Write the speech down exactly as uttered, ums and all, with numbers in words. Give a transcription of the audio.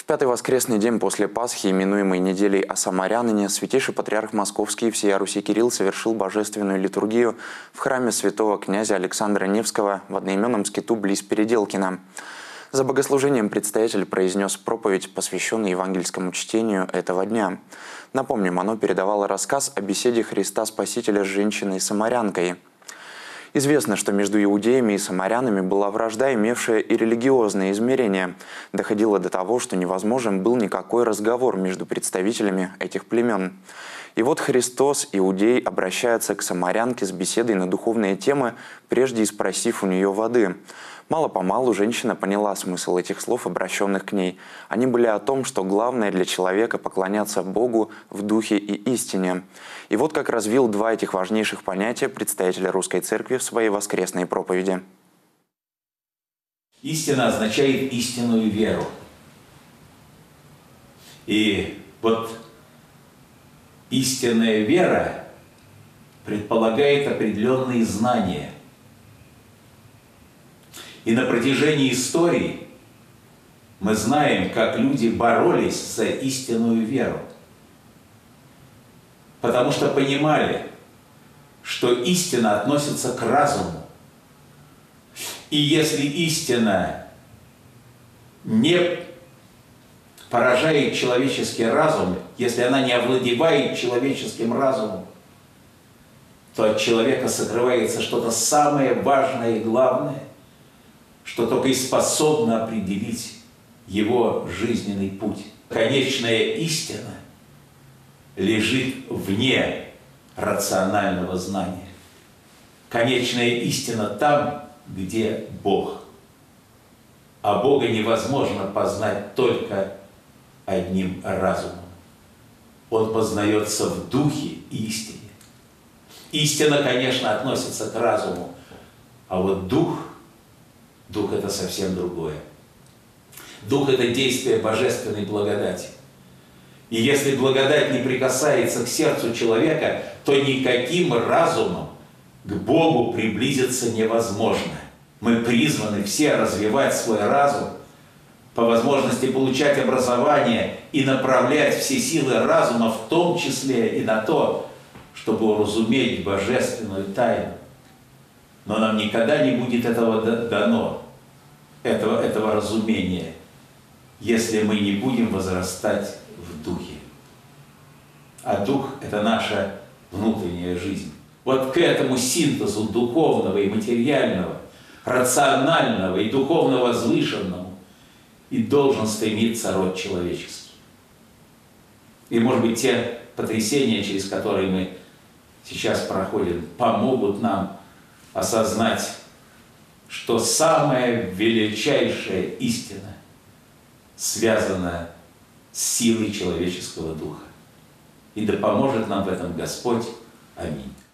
пятый воскресный день после Пасхи, именуемый неделей о Самарянине, святейший патриарх Московский и всея Руси Кирилл совершил божественную литургию в храме святого князя Александра Невского в одноименном скиту близ Переделкина. За богослужением предстоятель произнес проповедь, посвященную евангельскому чтению этого дня. Напомним, оно передавало рассказ о беседе Христа Спасителя с женщиной-самарянкой. Известно, что между иудеями и самарянами была вражда, имевшая и религиозные измерения. Доходило до того, что невозможен был никакой разговор между представителями этих племен. И вот Христос, иудей, обращается к самарянке с беседой на духовные темы, прежде спросив у нее воды. Мало-помалу женщина поняла смысл этих слов, обращенных к ней. Они были о том, что главное для человека – поклоняться Богу в духе и истине. И вот как развил два этих важнейших понятия предстоятель Русской Церкви в своей воскресной проповеди. Истина означает истинную веру. И вот истинная вера предполагает определенные знания. И на протяжении истории мы знаем, как люди боролись за истинную веру. Потому что понимали, что истина относится к разуму. И если истина не поражает человеческий разум, если она не овладевает человеческим разумом, то от человека сокрывается что-то самое важное и главное, что только и способно определить его жизненный путь. Конечная истина лежит вне рационального знания. Конечная истина там, где Бог. А Бога невозможно познать только одним разумом. Он познается в духе истине. Истина, конечно, относится к разуму, а вот дух – Дух – это совсем другое. Дух – это действие божественной благодати. И если благодать не прикасается к сердцу человека, то никаким разумом к Богу приблизиться невозможно. Мы призваны все развивать свой разум, по возможности получать образование и направлять все силы разума, в том числе и на то, чтобы уразуметь божественную тайну. Но нам никогда не будет этого дано, этого, этого разумения, если мы не будем возрастать в духе. А дух – это наша внутренняя жизнь. Вот к этому синтезу духовного и материального, рационального и духовно возвышенному и должен стремиться род человеческий. И, может быть, те потрясения, через которые мы сейчас проходим, помогут нам осознать, что самая величайшая истина связана с силой человеческого духа. И да поможет нам в этом Господь. Аминь.